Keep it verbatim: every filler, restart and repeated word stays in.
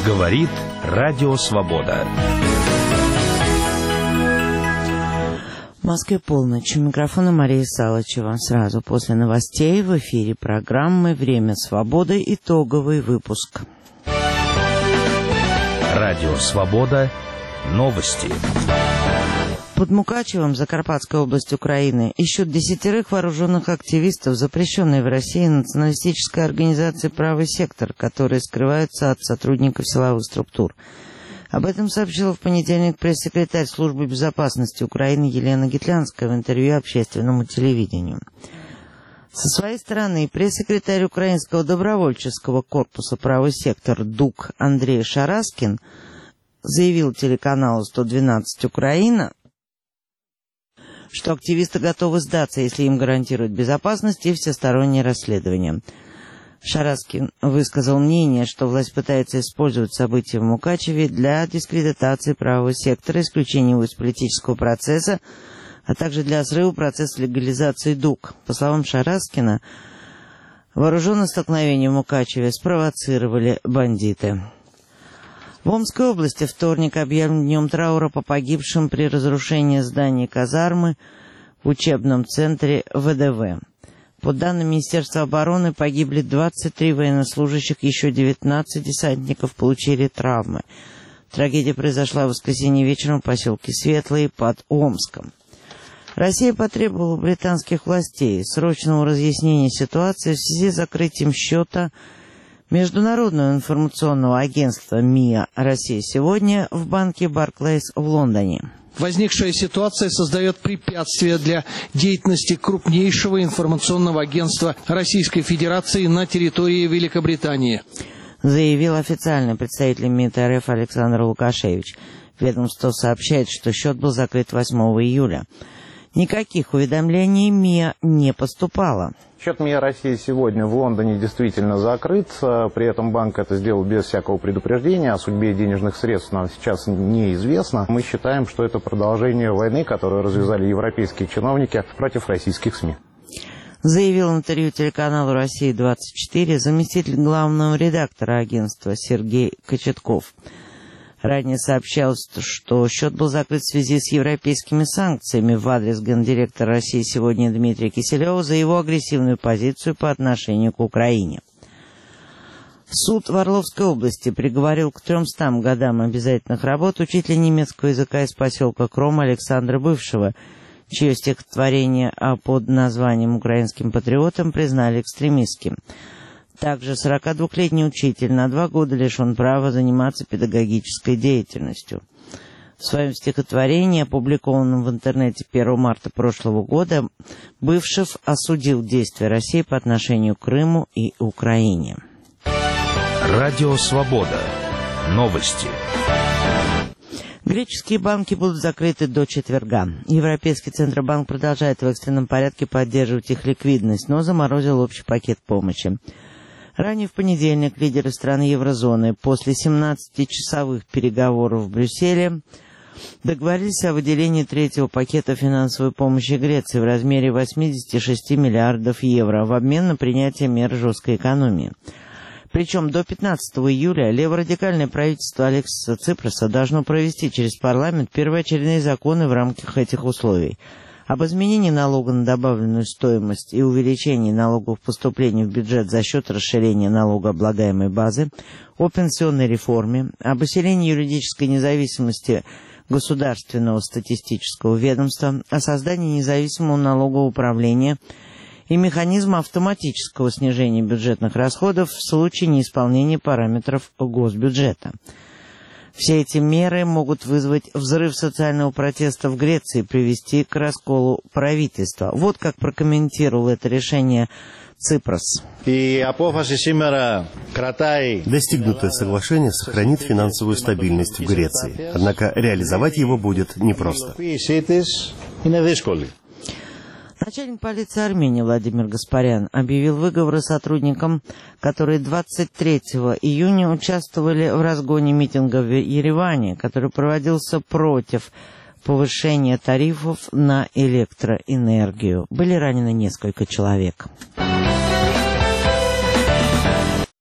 Говорит Радио Свобода. В Москве полночь. У микрофона Мария Салычева. Сразу после новостей в эфире программы «Время свободы». Итоговый выпуск. Радио Свобода. Новости. Под Мукачевом, Закарпатской области Украины, ищут десятерых вооруженных активистов, запрещенной в России националистической организации «Правый сектор», которые скрываются от сотрудников силовых структур. Об этом сообщила в понедельник пресс-секретарь Службы безопасности Украины Елена Гитлянская в интервью общественному телевидению. Со своей стороны пресс-секретарь Украинского добровольческого корпуса «Правый сектор» ДУК Андрей Шараскин заявил телеканалу сто двенадцать Украина, что активисты готовы сдаться, если им гарантируют безопасность и всестороннее расследование. Шараскин высказал мнение, что власть пытается использовать события в Мукачеве для дискредитации правого сектора, исключения его из политического процесса, а также для срыва процесса легализации ДУК. По словам Шараскина, вооруженное столкновение в Мукачеве спровоцировали бандиты. В Омской области вторник объявлен днем траура по погибшим при разрушении здания казармы в учебном центре ВДВ. По данным Министерства обороны, погибли двадцать три военнослужащих, еще девятнадцать десантников получили травмы. Трагедия произошла в воскресенье вечером в поселке Светлый под Омском. Россия потребовала британских властей срочного разъяснения ситуации в связи с закрытием счета Международного информационного агентства МИА «Россия сегодня» в банке Барклейс в Лондоне. Возникшая ситуация создает препятствия для деятельности крупнейшего информационного агентства Российской Федерации на территории Великобритании, заявил официальный представитель МИД РФ Александр Лукашевич. Ведомство сообщает, что счет был закрыт восьмого июля. Никаких уведомлений МИА не поступало. Счет МИА «Россия сегодня» в Лондоне действительно закрыт. При этом банк это сделал без всякого предупреждения. О судьбе денежных средств нам сейчас неизвестно. Мы считаем, что это продолжение войны, которую развязали европейские чиновники против российских СМИ. Заявил в интервью телеканалу «Россия двадцать четыре» заместитель главного редактора агентства Сергей Кочетков. Ранее сообщалось, что счет был закрыт в связи с европейскими санкциями в адрес гендиректора России сегодня Дмитрия Киселева за его агрессивную позицию по отношению к Украине. Суд в Орловской области приговорил к трёмстам годам обязательных работ учителя немецкого языка из поселка Кром Александра Бывшего, чье стихотворение под названием «Украинским патриотом» признали экстремистским. Также сорокадвухлетний учитель на два года лишен права заниматься педагогической деятельностью. В своем стихотворении, опубликованном в интернете первого марта прошлого года, Бывшев осудил действия России по отношению к Крыму и Украине. Радио Свобода. Новости. Греческие банки будут закрыты до четверга. Европейский Центробанк продолжает в экстренном порядке поддерживать их ликвидность, но заморозил общий пакет помощи. Ранее в понедельник лидеры стран еврозоны после семнадцатичасовых переговоров в Брюсселе договорились о выделении третьего пакета финансовой помощи Греции в размере восемьдесят шесть миллиардов евро в обмен на принятие мер жесткой экономии. Причем до пятнадцатого июля леворадикальное правительство Алексиса Ципроса должно провести через парламент первоочередные законы в рамках этих условий. Об изменении налога на добавленную стоимость и увеличении налоговых поступлений в бюджет за счет расширения налогооблагаемой базы, о пенсионной реформе, об усилении юридической независимости Государственного статистического ведомства, о создании независимого налогового управления и механизма автоматического снижения бюджетных расходов в случае неисполнения параметров госбюджета. Все эти меры могут вызвать взрыв социального протеста в Греции и привести к расколу правительства. Вот как прокомментировал это решение Ципрос. Достигнутое соглашение сохранит финансовую стабильность в Греции. Однако реализовать его будет непросто. Начальник полиции Армении Владимир Гаспарян объявил выговоры сотрудникам, которые двадцать третьего июня участвовали в разгоне митинга в Ереване, который проводился против повышения тарифов на электроэнергию. Были ранены несколько человек.